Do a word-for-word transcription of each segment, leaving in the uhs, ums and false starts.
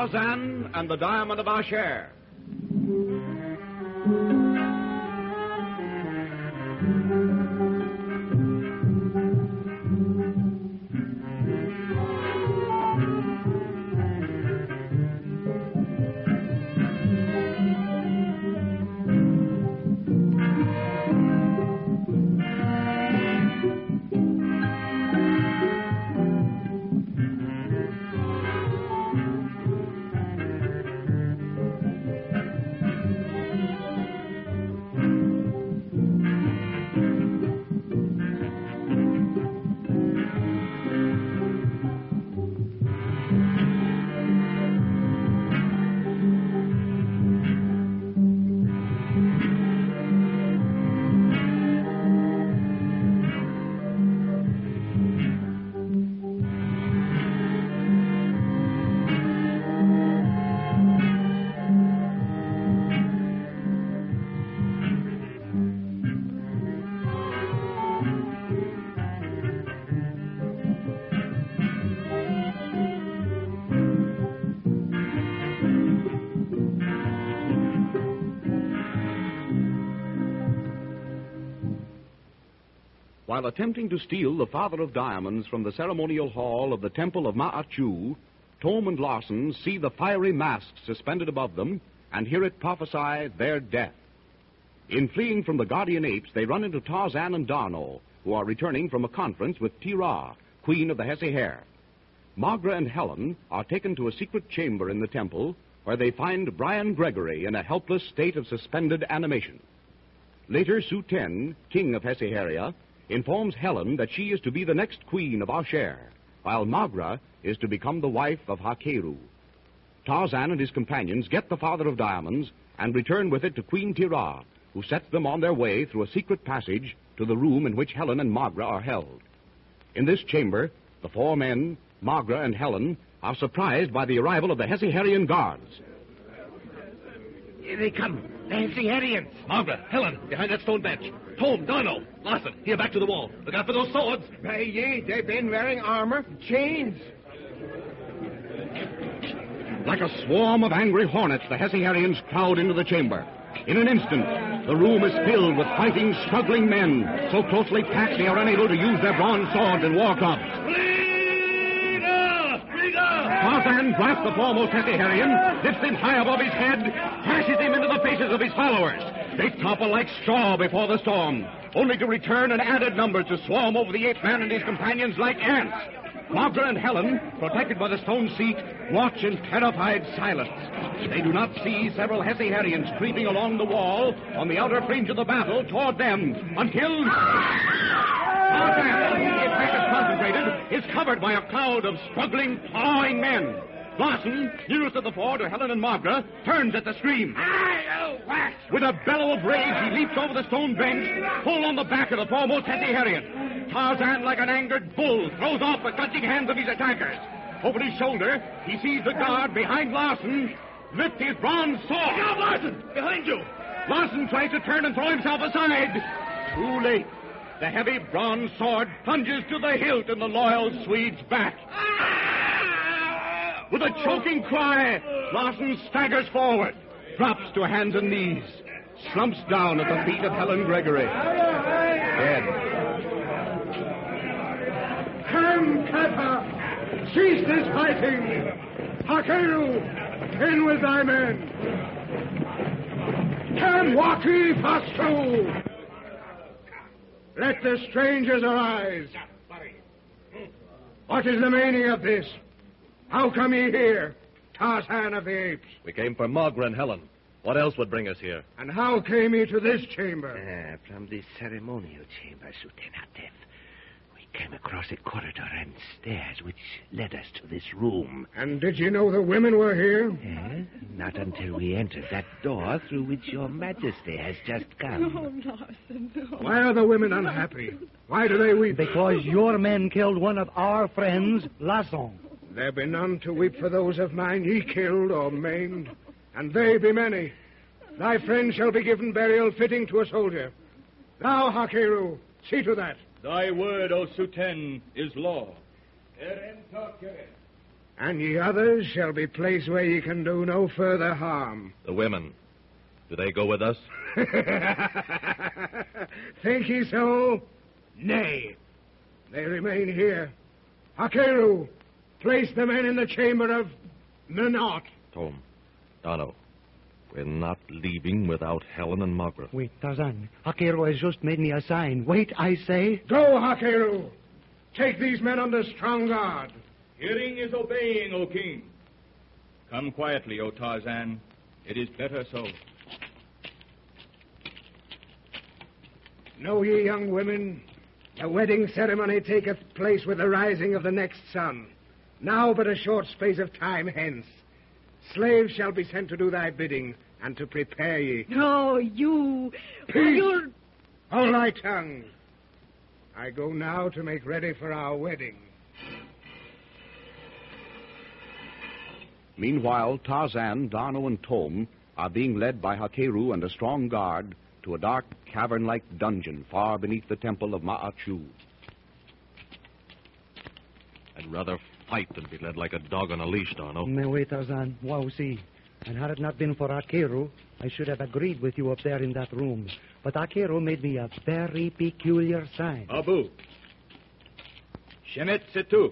Tarzan and the Diamond of Asher. While attempting to steal the Father of Diamonds from the ceremonial hall of the Temple of Ma'achu, Tom and Larson see the fiery mask suspended above them and hear it prophesy their death. In fleeing from the guardian apes, they run into Tarzan and D'Arnot, who are returning from a conference with Tira, queen of the Hesse Hare. Magra and Helen are taken to a secret chamber in the temple, where they find Brian Gregory in a helpless state of suspended animation. Later, Suten, king of Hesse-Heria, informs Helen that she is to be the next queen of Asher, while Magra is to become the wife of Hakeru. Tarzan and his companions get the Father of Diamonds and return with it to Queen Tira, who sets them on their way through a secret passage to the room in which Helen and Magra are held. In this chamber, the four men, Magra and Helen, are surprised by the arrival of the Hesse-Herian guards. Here they come, the Hesse-Herians. Magra, Helen, behind that stone bench. Tom, D'Arnot, Larson, here back to the wall. Look out for those swords. By ye, they've been wearing armor, chains. Like a swarm of angry hornets, the Hesse-Herians crowd into the chamber. In an instant, the room is filled with fighting, struggling men, so closely packed they are unable to use their bronze swords and war clubs. Tarzan grasps the foremost Hesse-Herian, lifts him high above his head, crashes him into the faces of his followers. They topple like straw before the storm, only to return in added numbers to swarm over the ape-man and his companions like ants. Magra and Helen, protected by the stone seat, watch in terrified silence. They do not see several Hesse-Herians creeping along the wall on the outer fringe of the battle toward them until... Tarzan, the attack is concentrated, is covered by a cloud of struggling, clawing men. Larson, nearest of the four to Helen and Magra, turns at the scream. With a bellow of rage, he leaps over the stone bench, full on the back of the foremost Hesse-Herian. Tarzan, like an angered bull, throws off the clutching hands of his attackers. Over his shoulder, he sees the guard behind Larson lift his bronze sword. Look out, Larson! Behind you! Larson tries to turn and throw himself aside. Too late. The heavy bronze sword plunges to the hilt in the loyal Swede's back. With a choking cry, Larson staggers forward, drops to hands and knees, slumps down at the feet of Helen Gregory. Dead. Come, Kappa! Cease this fighting! Hakeru, in with thy men! Come, Waki Fastu! Let the strangers arise. What is the meaning of this? How come ye here, Tarzan of the Apes? We came for Magra and Helen. What else would bring us here? And how came ye to this chamber? Uh, from the ceremonial chamber, Sutenatef. We came across a corridor and stairs which led us to this room. And did you know the women were here? Eh? Not until we entered that door through which your majesty has just come. No, Larson, no. Why are the women unhappy? Why do they weep? Because your men killed one of our friends, Larson. There be none to weep for those of mine ye killed or maimed, and they be many. Thy friend shall be given burial fitting to a soldier. Thou, Hakeru, see to that. Thy word, O Suten, is law. And ye others shall be placed where ye can do no further harm. The women, do they go with us? Think ye so? Nay. They remain here. Hakeru, place the men in the chamber of Minot. Tom, Dono, we're not leaving without Helen and Margaret. Wait, Tarzan. Hakeru has just made me a sign. Wait, I say. Go, Hakeru. Take these men under strong guard. Hearing is obeying, O king. Come quietly, O Tarzan. It is better so. Know ye, young women, the wedding ceremony taketh place with the rising of the next sun. Now but a short space of time hence. Slaves shall be sent to do thy bidding and to prepare ye. No, you... Peace. You're... Hold thy tongue. I go now to make ready for our wedding. Meanwhile, Tarzan, D'Arnot, and Tom are being led by Hakeru and a strong guard to a dark cavern-like dungeon far beneath the temple of Ma'achu. I'd rather fight than be led like a dog on a leash, D'Arnot. Mais wait, Tarzan. Wow, see. And had it not been for Hakeru, I should have agreed with you up there in that room. But Hakeru made me a very peculiar sign. Abu. Shemet Setu.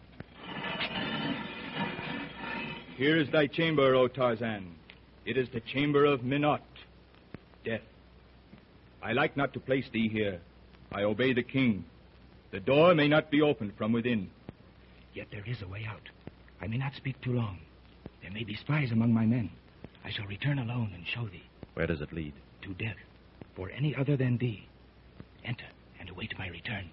Here is thy chamber, O Tarzan. It is the chamber of Minot, death. I like not to place thee here. I obey the king. The door may not be opened from within. Yet there is a way out. I may not speak too long. There may be spies among my men. I shall return alone and show thee. Where does it lead? To death. For any other than thee. Enter and await my return.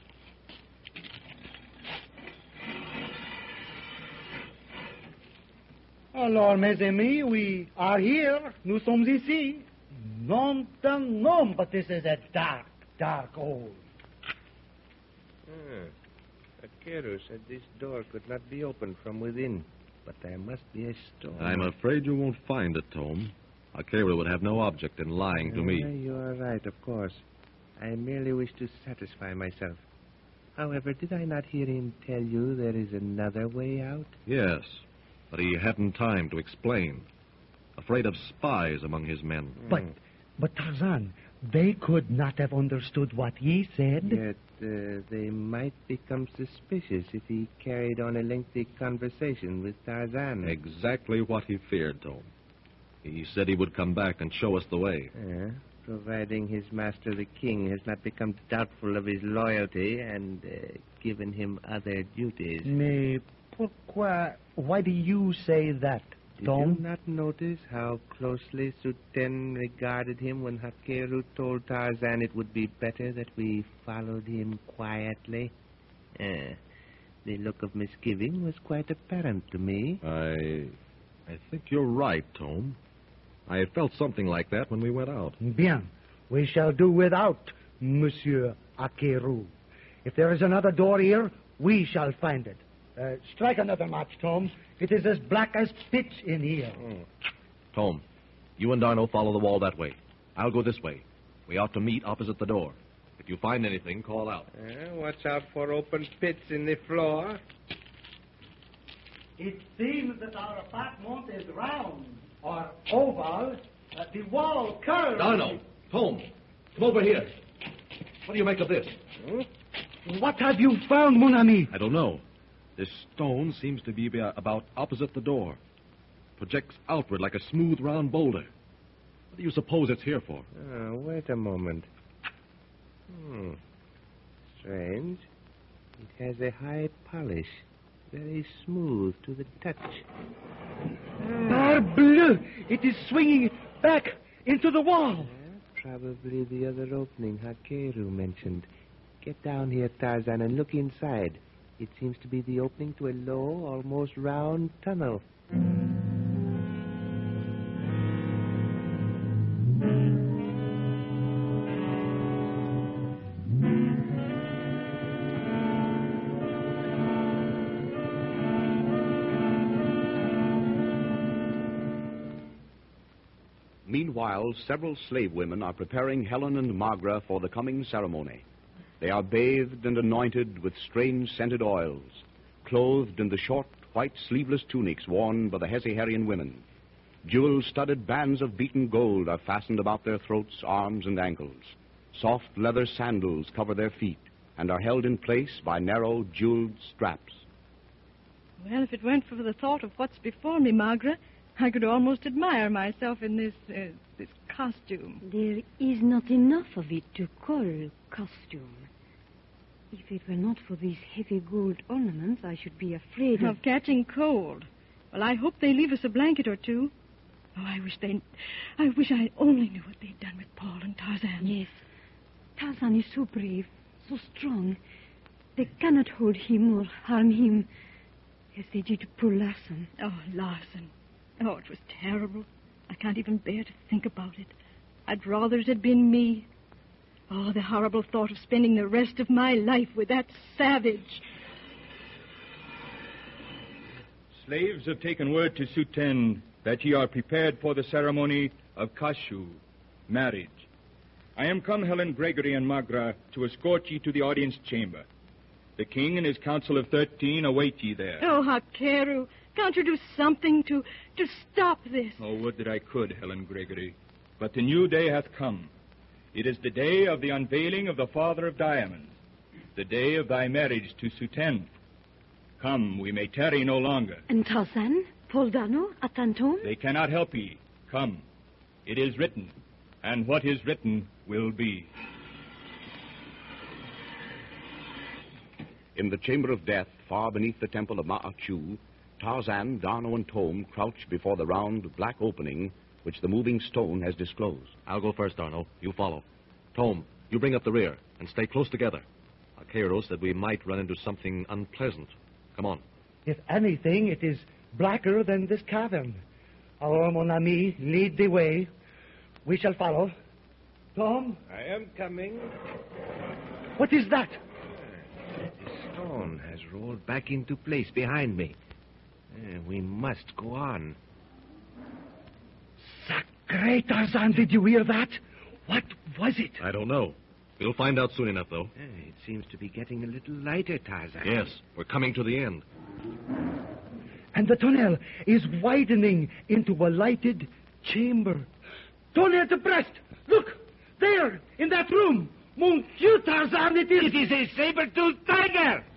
Alors, mes amis, we are here. Nous sommes ici. Nom d'un nom, but this is a dark, dark hole. Ah, Hakeru said this door could not be opened from within, but there must be a storm. I'm afraid you won't find it, Tom. Hakeru would have no object in lying to me. Uh, you are right, of course. I merely wish to satisfy myself. However, did I not hear him tell you there is another way out? Yes, but he hadn't time to explain. Afraid of spies among his men. But, but Tarzan, they could not have understood what he said. Yet uh, they might become suspicious if he carried on a lengthy conversation with Tarzan. Exactly what he feared, Tom. He said he would come back and show us the way. Uh, providing his master, the king, has not become doubtful of his loyalty and uh, given him other duties. Mais pourquoi? Why do you say that, Did Tom? you not notice how closely Suten regarded him when Hakeru told Tarzan it would be better that we followed him quietly? Uh, the look of misgiving was quite apparent to me. I... I think you're right, Tom. I felt something like that when we went out. Bien. We shall do without Monsieur Hakeru. If there is another door here, we shall find it. Uh, strike another match, Tom. It is as black as pitch in here. Mm. Tom, you and D'Arnot follow the wall that way. I'll go this way. We ought to meet opposite the door. If you find anything, call out. Uh, watch out for open pits in the floor. It seems that our apartment is round or oval. Uh, the wall curves. D'Arnot, Tom, come over here. What do you make of this? Hmm? What have you found, mon ami? I don't know. This stone seems to be about opposite the door. Projects outward like a smooth, round boulder. What do you suppose it's here for? Oh, wait a moment. Hmm. Strange. It has a high polish. Very smooth to the touch. Parbleu! It is swinging back into the wall. Yeah, probably the other opening Hakeru mentioned. Get down here, Tarzan, and look inside. It seems to be the opening to a low, almost round tunnel. Meanwhile, several slave women are preparing Helen and Margaret for the coming ceremony. They are bathed and anointed with strange scented oils, clothed in the short white sleeveless tunics worn by the Hesse-Herian women. Jewel-studded bands of beaten gold are fastened about their throats, arms, and ankles. Soft leather sandals cover their feet and are held in place by narrow, jeweled straps. Well, if it weren't for the thought of what's before me, Margaret, I could almost admire myself in this, uh, this costume. There is not enough of it to call costume. If it were not for these heavy gold ornaments, I should be afraid of... Of catching cold. Well, I hope they leave us a blanket or two. Oh, I wish they... I wish I only knew what they'd done with Paul and Tarzan. Yes. Tarzan is so brave, so strong. They cannot hold him or harm him as they did to poor Larson. Oh, Larson. Oh, it was terrible. I can't even bear to think about it. I'd rather it had been me. Oh, the horrible thought of spending the rest of my life with that savage. Slaves have taken word to Suten that ye are prepared for the ceremony of Kashu, marriage. I am come, Helen Gregory and Magra, to escort ye to the audience chamber. The king and his council of thirteen await ye there. Oh, Hakeru, can't you do something to, to stop this? Oh, would that I could, Helen Gregory. But the new day hath come. It is the day of the unveiling of the father of diamonds, the day of thy marriage to Suten. Come, we may tarry no longer. And Tarzan, Poldano, Atanton? They cannot help ye. Come. It is written, and what is written will be. In the chamber of death, far beneath the temple of Ma'achu, Tarzan, D'Arnot, and Tom crouch before the round, black opening which the moving stone has disclosed. I'll go first, D'Arnot. You follow. Tom, you bring up the rear and stay close together. Akero said we might run into something unpleasant. Come on. If anything, it is blacker than this cavern. Our mon ami, lead the way. We shall follow. Tom? I am coming. What is that? The stone has rolled back into place behind me. Uh, we must go on. Sacre Tarzan, did you hear that? What was it? I don't know. We'll find out soon enough, though. Uh, it seems to be getting a little lighter, Tarzan. Yes, we're coming to the end. And the tunnel is widening into a lighted chamber. Tunnel to breast! Look! There! In that room! Mon Dieu, Tarzan, it is... It is a saber-toothed tiger!